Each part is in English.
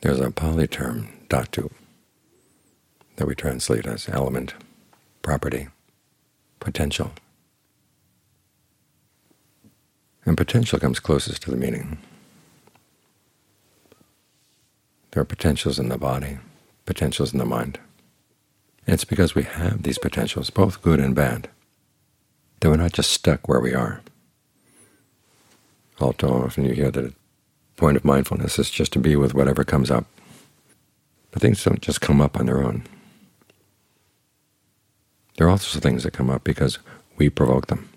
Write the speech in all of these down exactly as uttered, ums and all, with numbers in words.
There's a Pali term, dhatu, that we translate as element, property, potential. And potential comes closest to the meaning. There are potentials in the body, potentials in the mind. And it's because we have these potentials, both good and bad, that we're not just stuck where we are. All too often you hear that the point of mindfulness is just to be with whatever comes up. But things don't just come up on their own. There are also things that come up because we provoke them.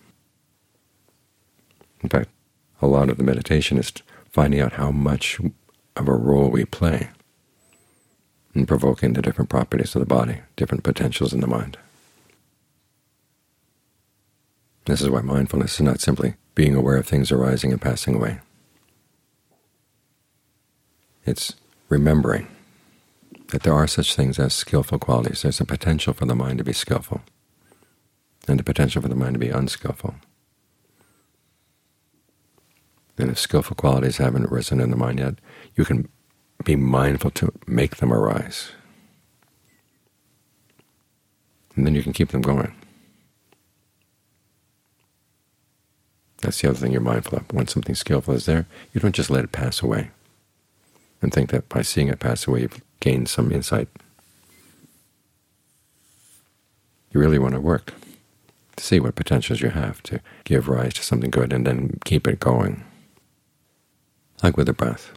In fact, a lot of the meditation is finding out how much of a role we play in provoking the different properties of the body, different potentials in the mind. This is why mindfulness is not simply being aware of things arising and passing away. It's remembering that there are such things as skillful qualities. There's a potential for the mind to be skillful and a potential for the mind to be unskillful. And if skillful qualities haven't arisen in the mind yet, you can be mindful to make them arise. And then you can keep them going. That's the other thing you're mindful of. When something skillful is there, you don't just let it pass away and think that by seeing it pass away you've gained some insight. You really want to work to see what potentials you have to give rise to something good and then keep it going. Like with the breath.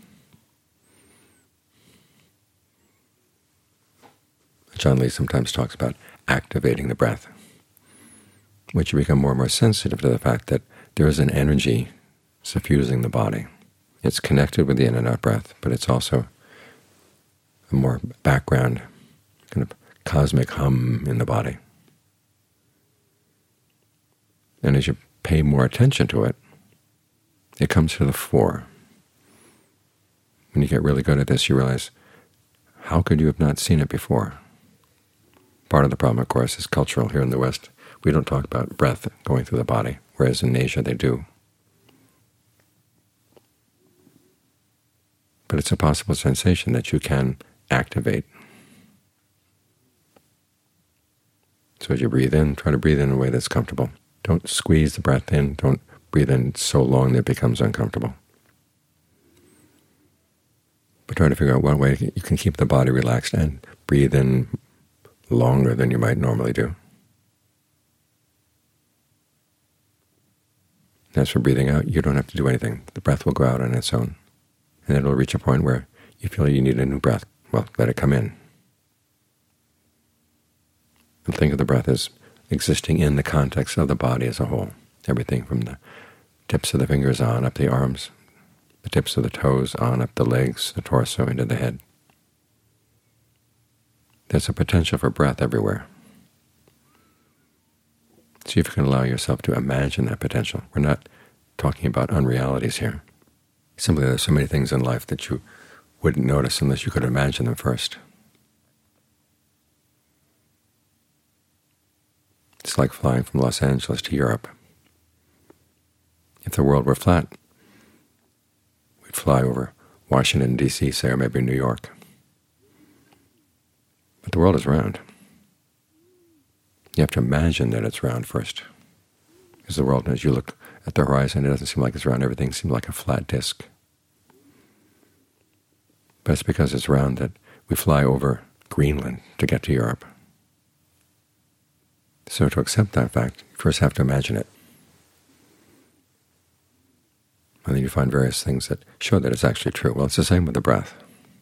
John Lee sometimes talks about activating the breath, which you become more and more sensitive to the fact that there is an energy suffusing the body. It's connected with the in and out breath, but it's also a more background kind of cosmic hum in the body. And as you pay more attention to it, it comes to the fore. When you get really good at this, you realize, how could you have not seen it before? Part of the problem, of course, is cultural. Here in the West, we don't talk about breath going through the body, whereas in Asia they do. But it's a possible sensation that you can activate. So as you breathe in, try to breathe in a way that's comfortable. Don't squeeze the breath in. Don't breathe in so long that it becomes uncomfortable. But try to figure out what way you can keep the body relaxed and breathe in longer than you might normally do. As for breathing out, you don't have to do anything. The breath will go out on its own, and it will reach a point where you feel you need a new breath. Well, let it come in. And think of the breath as existing in the context of the body as a whole. Everything from the tips of the fingers on up the arms, the tips of the toes on up the legs, the torso, into the head. There's a potential for breath everywhere. See if you can allow yourself to imagine that potential. We're not talking about unrealities here. Simply there's so many things in life that you wouldn't notice unless you could imagine them first. It's like flying from Los Angeles to Europe. If the world were flat, we'd fly over Washington, D C, say, or maybe New York. But the world is round. You have to imagine that it's round first. Because the world, as you look at the horizon, it doesn't seem like it's round. Everything seems like a flat disk. But it's because it's round that we fly over Greenland to get to Europe. So to accept that fact, you first have to imagine it. And then you find various things that show that it's actually true. Well, it's the same with the breath.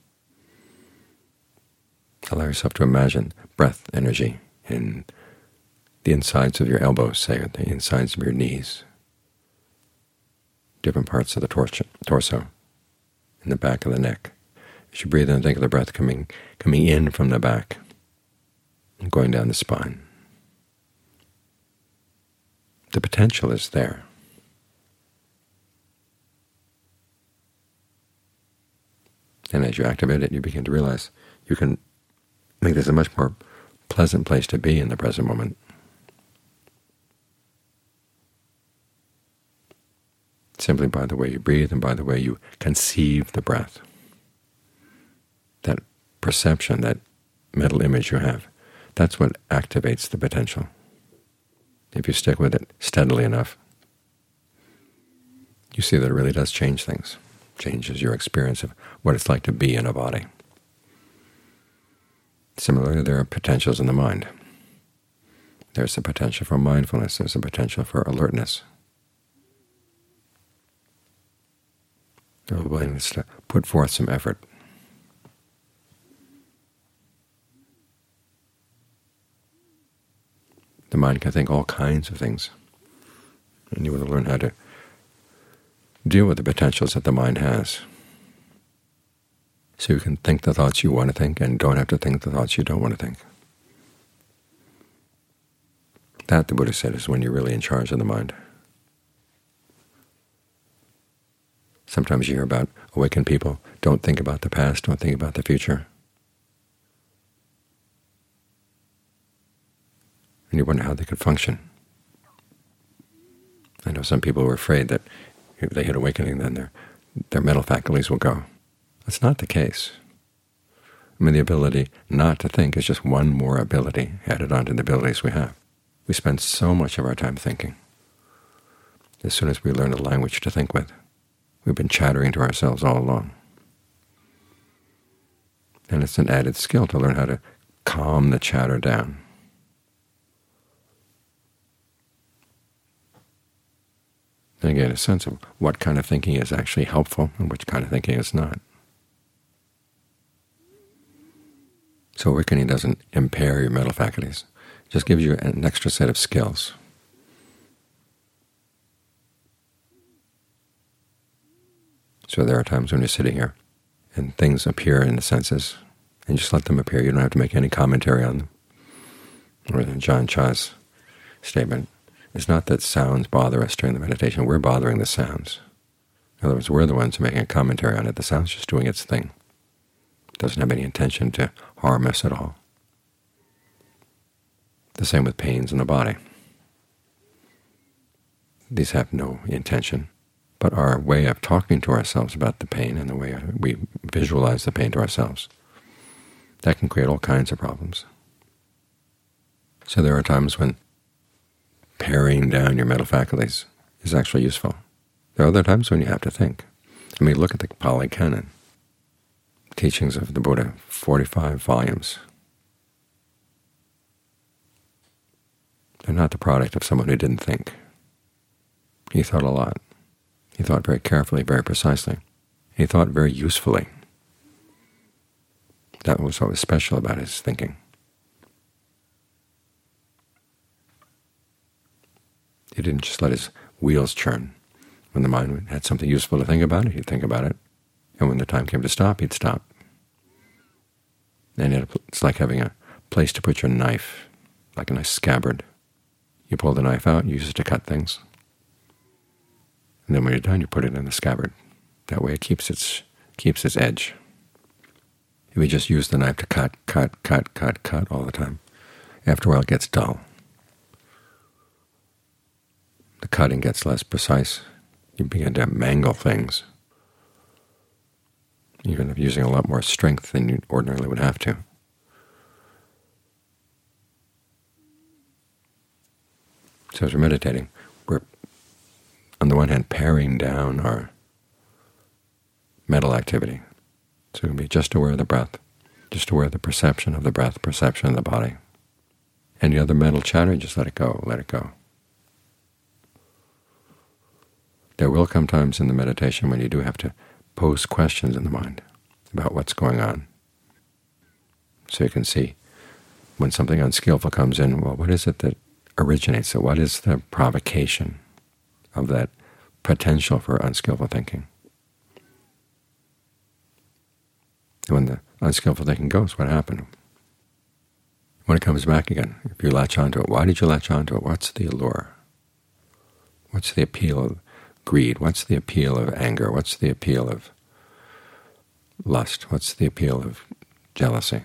Allow yourself to imagine breath energy in the insides of your elbows, say, or the insides of your knees, different parts of the torso, torso, in the back of the neck. As you breathe in, think of the breath coming coming in from the back and going down the spine. The potential is there. And as you activate it, you begin to realize you can make this a much more pleasant place to be in the present moment. Simply by the way you breathe and by the way you conceive the breath. perception, that mental image you have, that's what activates the potential. If you stick with it steadily enough, you see that it really does change things, changes your experience of what it's like to be in a body. Similarly, there are potentials in the mind. There's the potential for mindfulness. There's the potential for alertness. There's a willingness to put forth some effort. The mind can think all kinds of things, and you want to learn how to deal with the potentials that the mind has, so you can think the thoughts you want to think and don't have to think the thoughts you don't want to think. That, the Buddha said, is when you're really in charge of the mind. Sometimes you hear about awakened people, don't think about the past, don't think about the future. And you wonder how they could function. I know some people were afraid that if they hit awakening, then their, their mental faculties will go. That's not the case. I mean, the ability not to think is just one more ability added on to the abilities we have. We spend so much of our time thinking. As soon as we learn a language to think with, we've been chattering to ourselves all along. And it's an added skill to learn how to calm the chatter down. And again, a sense of what kind of thinking is actually helpful and which kind of thinking is not. So awakening doesn't impair your mental faculties. It just gives you an extra set of skills. So there are times when you're sitting here and things appear in the senses, and just let them appear. You don't have to make any commentary on them. Or in John Cha's statement, it's not that sounds bother us during the meditation. We're bothering the sounds. In other words, we're the ones making a commentary on it. The sound's just doing its thing. It doesn't have any intention to harm us at all. The same with pains in the body. These have no intention, but our way of talking to ourselves about the pain and the way we visualize the pain to ourselves, that can create all kinds of problems. So there are times when paring down your mental faculties is actually useful. There are other times when you have to think. I mean, look at the Pali Canon, teachings of the Buddha, forty-five volumes. They're not the product of someone who didn't think. He thought a lot. He thought very carefully, very precisely. He thought very usefully. That was what was special about his thinking. He didn't just let his wheels churn. When the mind had something useful to think about it, he'd think about it. And when the time came to stop, he'd stop. And it's like having a place to put your knife, like a nice scabbard. You pull the knife out, you use it to cut things. And then when you're done, you put it in the scabbard. That way it keeps its, keeps its edge. If we just use the knife to cut, cut, cut, cut, cut all the time, after a while it gets dull. The cutting gets less precise. You begin to mangle things. You end up using a lot more strength than you ordinarily would have to. So as we're meditating, we're, on the one hand, paring down our mental activity. So we can be just aware of the breath, just aware of the perception of the breath, perception of the body. Any other mental chatter, just let it go, let it go. There will come times in the meditation when you do have to pose questions in the mind about what's going on. So you can see when something unskillful comes in, well, what is it that originates it? What is the provocation of that potential for unskillful thinking? And when the unskillful thinking goes, what happened? When it comes back again, if you latch onto it, why did you latch onto it? What's the allure? What's the appeal of greed? What's the appeal of anger? What's the appeal of lust? What's the appeal of jealousy?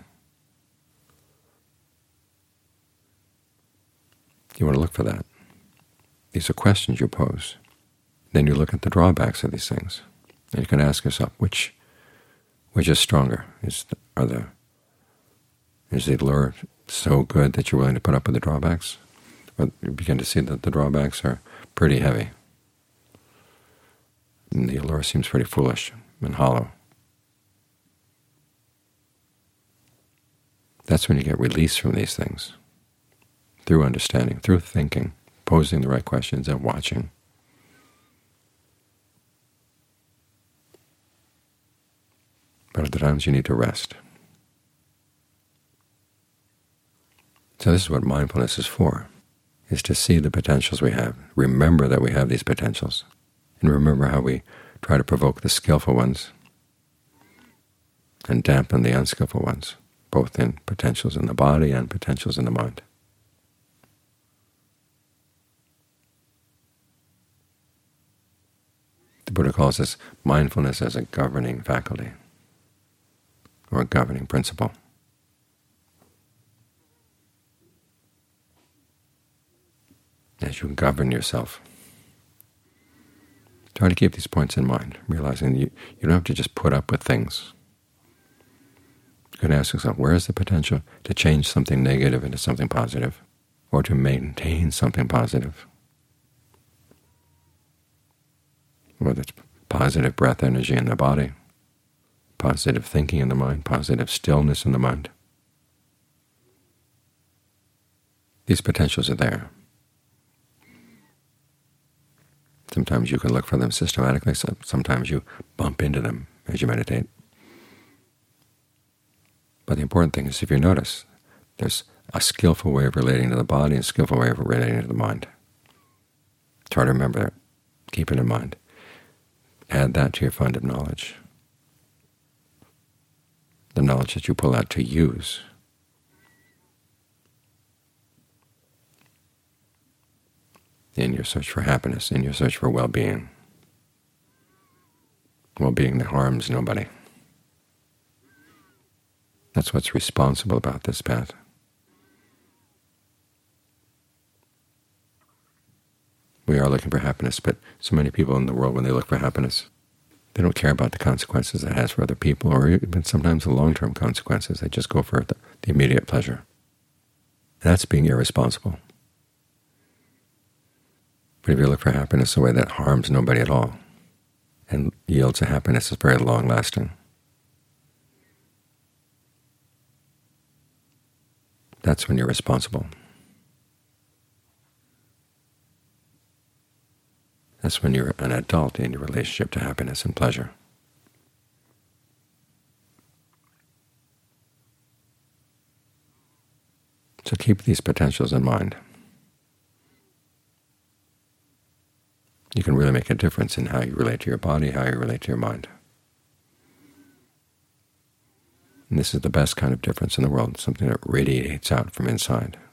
You want to look for that. These are questions you pose. Then you look at the drawbacks of these things, and you can ask yourself, which which is stronger? Is the, are the Is the allure so good that you're willing to put up with the drawbacks? Or you begin to see that the drawbacks are pretty heavy, and the allure seems pretty foolish and hollow. That's when you get release from these things, through understanding, through thinking, posing the right questions, and watching. But at the times you need to rest. So this is what mindfulness is for, is to see the potentials we have, remember that we have these potentials, and remember how we try to provoke the skillful ones and dampen the unskillful ones, both in potentials in the body and potentials in the mind. The Buddha calls this mindfulness as a governing faculty, or a governing principle. As you govern yourself, try to keep these points in mind, realizing you, you don't have to just put up with things. You can ask yourself, where is the potential to change something negative into something positive, or to maintain something positive? Whether it's positive breath energy in the body, positive thinking in the mind, positive stillness in the mind. These potentials are there. Sometimes you can look for them systematically, sometimes you bump into them as you meditate. But the important thing is, if you notice, there's a skillful way of relating to the body and a skillful way of relating to the mind. Try to remember that. Keep it in mind. Add that to your fund of knowledge, the knowledge that you pull out to use. In your search for happiness, in your search for well-being, well-being that harms nobody. That's what's responsible about this path. We are looking for happiness, but so many people in the world, when they look for happiness, they don't care about the consequences it has for other people, or even sometimes the long-term consequences. They just go for the, the immediate pleasure. That's being irresponsible. But if you look for happiness in a way that harms nobody at all and yields a happiness that's very long-lasting, that's when you're responsible. That's when you're an adult in your relationship to happiness and pleasure. So keep these potentials in mind. You can really make a difference in how you relate to your body, how you relate to your mind. And this is the best kind of difference in the world, something that radiates out from inside.